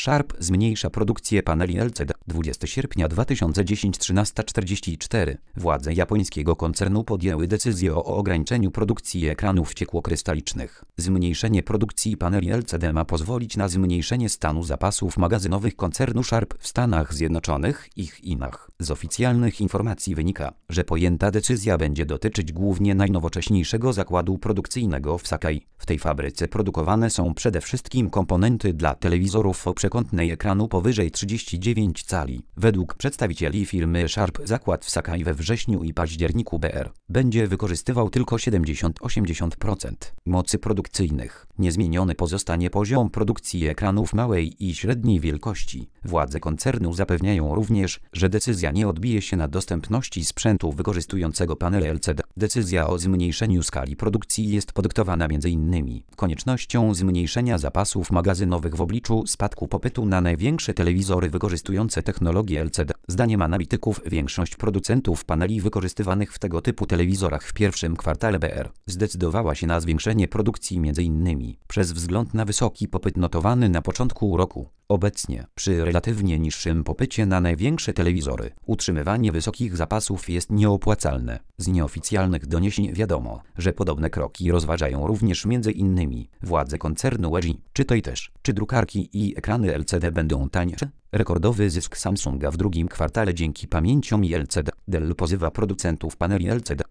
Sharp zmniejsza produkcję paneli LCD. 20 sierpnia 2010 13:44. Władze japońskiego koncernu podjęły decyzję o ograniczeniu produkcji ekranów ciekłokrystalicznych. Zmniejszenie produkcji paneli LCD ma pozwolić na zmniejszenie stanu zapasów magazynowych koncernu Sharp w Stanach Zjednoczonych i Chinach. Z oficjalnych informacji wynika, że podjęta decyzja będzie dotyczyć głównie najnowocześniejszego zakładu produkcyjnego w Sakai. W tej fabryce produkowane są przede wszystkim komponenty dla telewizorów o przekątnej ekranu powyżej 39 cali. Według przedstawicieli firmy Sharp zakład w Sakai we wrześniu i październiku br. będzie wykorzystywał tylko 70–80% mocy produkcyjnych. Niezmieniony pozostanie poziom produkcji ekranów małej i średniej wielkości. Władze koncernu zapewniają również, że decyzja nie odbije się na dostępności sprzętu wykorzystującego panele LCD. Decyzja o zmniejszeniu skali produkcji jest podyktowana m.in. koniecznością zmniejszenia zapasów magazynowych w obliczu spadku popytu na największe telewizory wykorzystujące technologię LCD. Zdaniem analityków większość producentów paneli wykorzystywanych w tego typu telewizorach w pierwszym kwartale br. zdecydowała się na zwiększenie produkcji m.in. przez wzgląd na wysoki popyt notowany na początku roku. Obecnie, przy relatywnie niższym popycie na największe telewizory, utrzymywanie wysokich zapasów jest nieopłacalne. Z nieoficjalnych doniesień wiadomo, że podobne kroki rozważają również m.in. władze koncernu LG. Czy drukarki i ekrany LCD będą tańsze? Rekordowy zysk Samsunga w drugim kwartale dzięki pamięciom i LCD. Dell pozywa producentów paneli LCD.